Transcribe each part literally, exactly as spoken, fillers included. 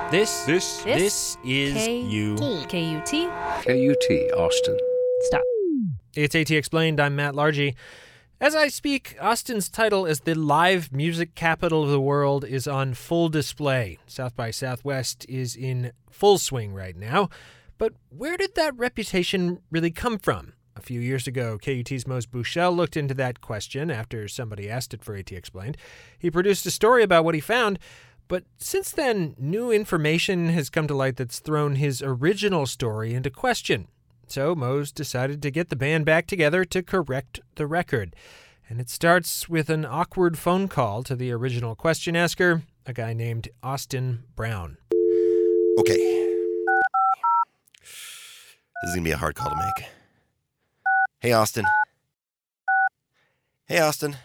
This, This, this, this is K- you. K U T. K U T, Austin. Stop. It's AT Explained. I'm Matt Largy. As I speak, Austin's title as the live music capital of the world is on full display. South by Southwest is in full swing right now. But where did that reputation really come from? A few years ago, K U T's Mose Buchel looked into that question after somebody asked it for AT Explained. He produced a story about what he found, but since then, new information has come to light that's thrown his original story into question. So Mose decided to get the band back together to correct the record. And it starts with an awkward phone call to the original question asker, a guy named Austin Brown. Okay. This is going to be a hard call to make. Hey, Austin. Hey, Austin.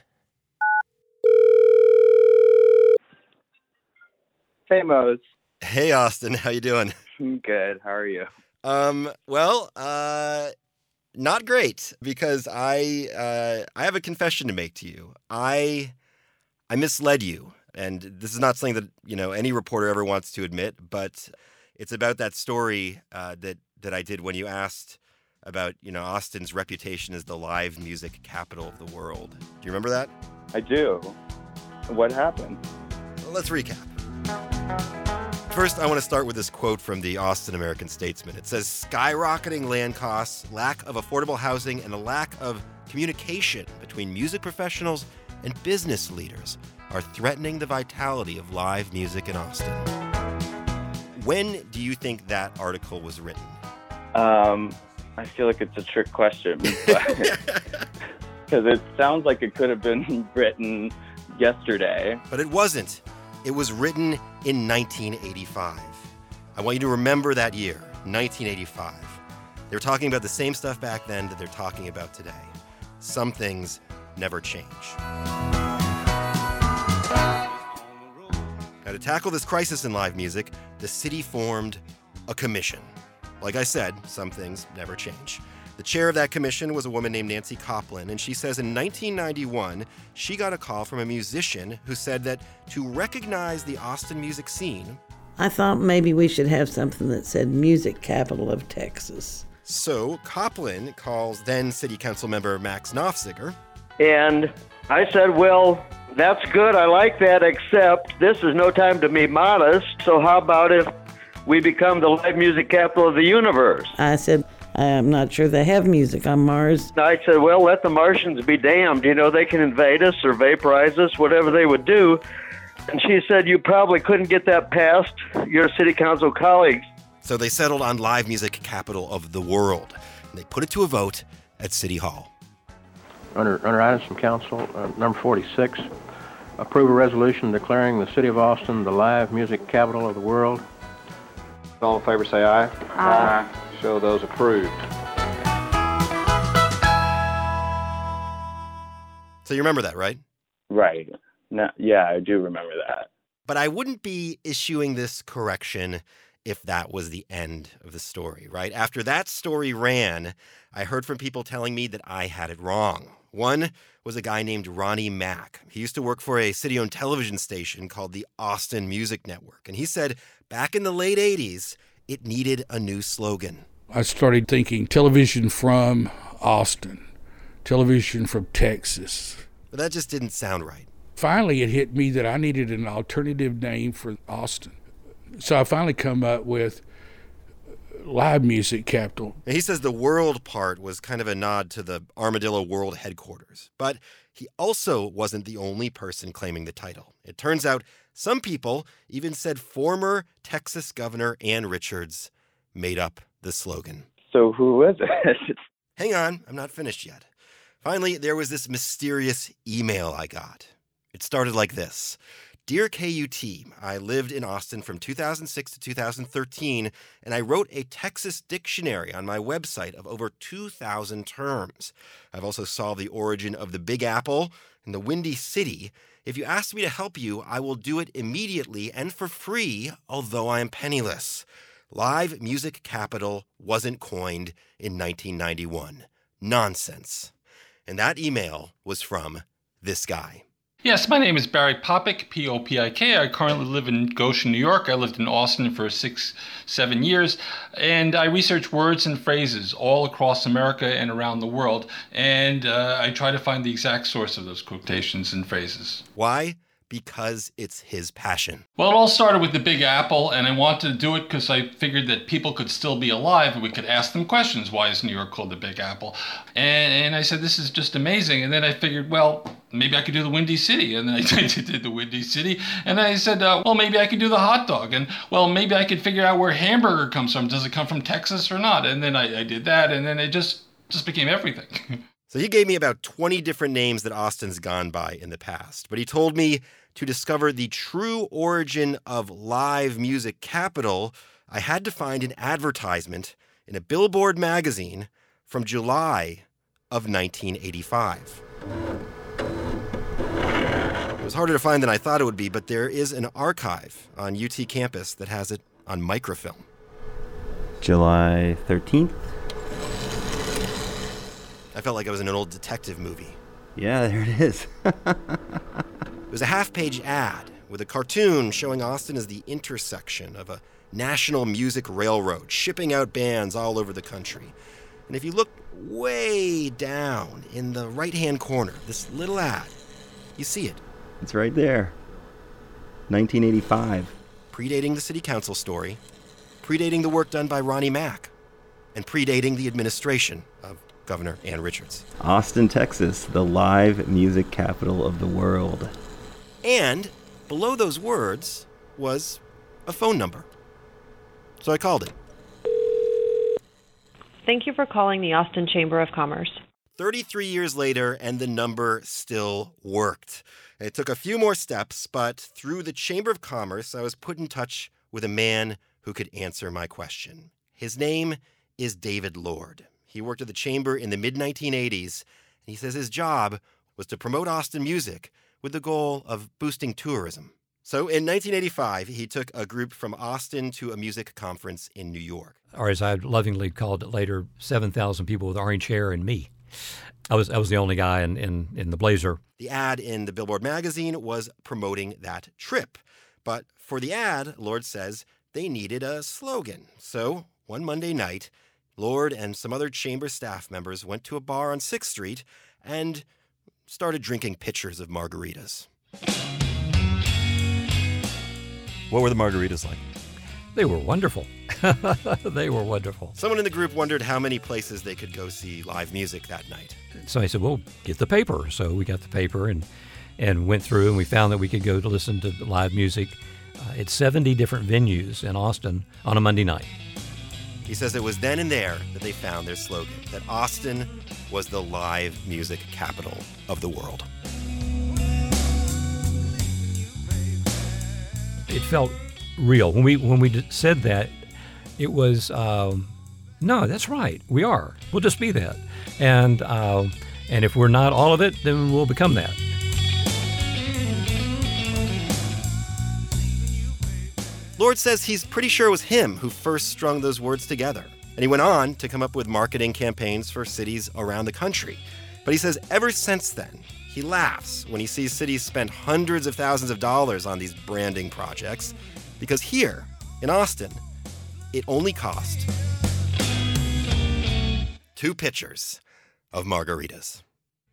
Hey, Mose. Hey, Austin. How you doing? I'm good. How are you? Um, well, uh, not great, because I, uh, I have a confession to make to you. I, I misled you, and this is not something that, you know, any reporter ever wants to admit, but it's about that story, uh, that, that I did when you asked about, you know, Austin's reputation as the live music capital of the world. Do you remember that? I do. What happened? Well, let's recap. First, I want to start with this quote from the Austin American-Statesman. It says, skyrocketing land costs, lack of affordable housing, and a lack of communication between music professionals and business leaders are threatening the vitality of live music in Austin. When do you think that article was written? Um, I feel like it's a trick question, because it sounds like it could have been written yesterday. But it wasn't. It was written in nineteen eighty-five. I want you to remember that year, nineteen eighty-five. They were talking about the same stuff back then that they're talking about today. Some things never change. Now, to tackle this crisis in live music, the city formed a commission. Like I said, some things never change. The chair of that commission was a woman named Nancy Coplin, and she says in nineteen ninety-one, she got a call from a musician who said that to recognize the Austin music scene, I thought maybe we should have something that said Music Capital of Texas. So Coplin calls then City Council member Max Nofziger. And I said, well, that's good. I like that, except this is no time to be modest. So how about if we become the live music capital of the universe? I said, I'm not sure they have music on Mars. I said, well, let the Martians be damned. You know, they can invade us or vaporize us, whatever they would do. And she said, you probably couldn't get that past your city council colleagues. So they settled on live music capital of the world. And they put it to a vote at City Hall. Under, under items from council, uh, number forty-six, approve a resolution declaring the city of Austin the live music capital of the world. All in favor say aye. Aye. Show those approved. So you remember that, right? Right. No, yeah, I do remember that. But I wouldn't be issuing this correction if that was the end of the story, right? After that story ran, I heard from people telling me that I had it wrong. One was a guy named Ronnie Mack. He used to work for a city-owned television station called the Austin Music Network. And he said back in the late eighties, it needed a new slogan. I started thinking television from Austin, television from Texas. But that just didn't sound right. Finally, it hit me that I needed an alternative name for Austin. So I finally come up with live music capital. And he says the world part was kind of a nod to the Armadillo World headquarters. But he also wasn't the only person claiming the title. It turns out some people even said former Texas Governor Ann Richards made up the slogan. So who was it? Hang on, I'm not finished yet. Finally, there was this mysterious email I got. It started like this. Dear K U T, I lived in Austin from two thousand six to two thousand thirteen, and I wrote a Texas dictionary on my website of over two thousand terms. I've also solved the origin of the Big Apple and the Windy City. If you ask me to help you, I will do it immediately and for free, although I am penniless. Live music capital wasn't coined in nineteen ninety-one. Nonsense. And that email was from this guy. Yes, my name is Barry Popik, P O P I K. I currently live in Goshen, New York. I lived in Austin for six, seven years, and I research words and phrases all across America and around the world, and uh, I try to find the exact source of those quotations and phrases. Why? Because it's his passion. Well, it all started with the Big Apple, and I wanted to do it because I figured that people could still be alive and we could ask them questions. Why is New York called the Big Apple? And, and I said, this is just amazing. And then I figured, well, maybe I could do the Windy City. And then I did the Windy City. And I said, uh, well, maybe I could do the hot dog. And, well, maybe I could figure out where hamburger comes from. Does it come from Texas or not? And then I, I did that, and then it just, just became everything. So he gave me about twenty different names that Austin's gone by in the past. But he told me to discover the true origin of live music capital, I had to find an advertisement in a Billboard magazine from July of nineteen eighty-five. It was harder to find than I thought it would be, but there is an archive on U T campus that has it on microfilm. July thirteenth. I felt like I was in an old detective movie. Yeah, there it is. It was a half-page ad with a cartoon showing Austin as the intersection of a national music railroad, shipping out bands all over the country. And if you look way down in the right-hand corner, this little ad, you see it. It's right there. nineteen eighty-five. Predating the city council story, predating the work done by Ronnie Mack, and predating the administration of Governor Ann Richards. Austin, Texas, the live music capital of the world. And below those words was a phone number. So I called it. Thank you for calling the Austin Chamber of Commerce. thirty-three years later, and the number still worked. It took a few more steps, but through the Chamber of Commerce, I was put in touch with a man who could answer my question. His name is David Lord. He worked at the Chamber in the mid nineteen eighties, and he says his job was to promote Austin music with the goal of boosting tourism. So in nineteen eighty-five, he took a group from Austin to a music conference in New York. Or as I lovingly called it later, seven thousand people with orange hair and me. I was I was the only guy in, in, in the blazer. The ad in the Billboard magazine was promoting that trip. But for the ad, Lord says they needed a slogan. So one Monday night, Lord and some other Chamber staff members went to a bar on sixth street and started drinking pitchers of margaritas. What were the margaritas like? They were wonderful. They were wonderful. Someone in the group wondered how many places they could go see live music that night. So I said, well, get the paper. So we got the paper and, and went through, and we found that we could go to listen to live music uh, at seventy different venues in Austin on a Monday night. He says it was then and there that they found their slogan, that Austin was the live music capital of the world. It felt real. When we when we said that, it was, um, no, that's right, we are. We'll just be that. And, uh, and if we're not all of it, then we'll become that. Lord says he's pretty sure it was him who first strung those words together. And he went on to come up with marketing campaigns for cities around the country. But he says ever since then, he laughs when he sees cities spend hundreds of thousands of dollars on these branding projects, because here, in Austin, it only cost two pitchers of margaritas.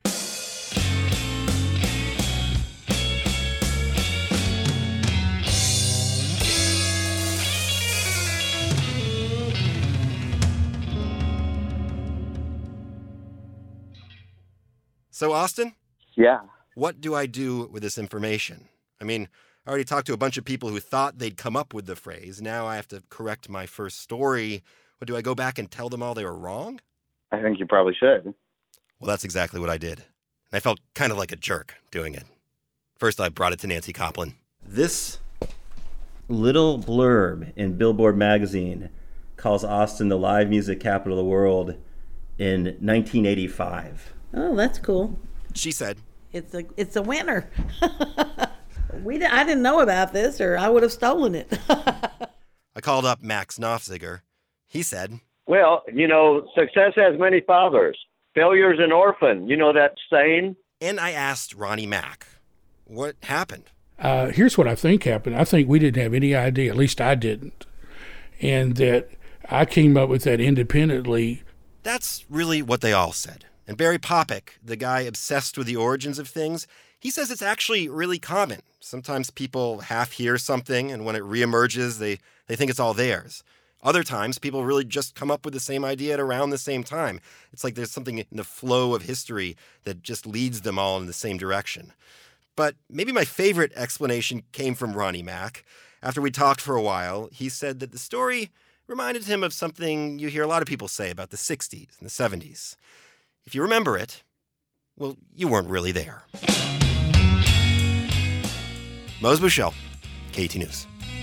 So, Austin? Yeah. What do I do with this information? I mean, I already talked to a bunch of people who thought they'd come up with the phrase. Now I have to correct my first story. What, do I go back and tell them all they were wrong? I think you probably should. Well, that's exactly what I did. And I felt kind of like a jerk doing it. First, I brought it to Nancy Coplin. This little blurb in Billboard magazine calls Austin the live music capital of the world in nineteen eighty-five. Oh, that's cool. She said, It's a it's a winner. we I didn't know about this, or I would have stolen it. I called up Max Knopfziger. He said, Well, you know, success has many fathers. Failure's an orphan. You know that saying? And I asked Ronnie Mack, What happened? Uh, here's what I think happened. I think we didn't have any idea, at least I didn't, and that I came up with that independently. That's really what they all said. And Barry Popik, the guy obsessed with the origins of things, he says it's actually really common. Sometimes people half hear something, and when it reemerges, they, they think it's all theirs. Other times, people really just come up with the same idea at around the same time. It's like there's something in the flow of history that just leads them all in the same direction. But maybe my favorite explanation came from Ronnie Mack. After we talked for a while, he said that the story reminded him of something you hear a lot of people say about the sixties and the seventies. If you remember it, well, you weren't really there. Mose Bushell, K E T News.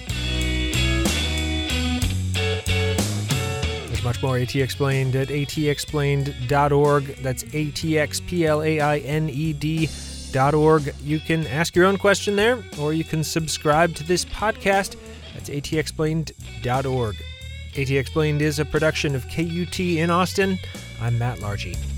There's much more A T Explained at A T explained dot org. That's A T X P L A I N E D dot org. You can ask your own question there, or you can subscribe to this podcast. That's A T explained dot org. A T Explained is a production of K U T in Austin. I'm Matt Largy.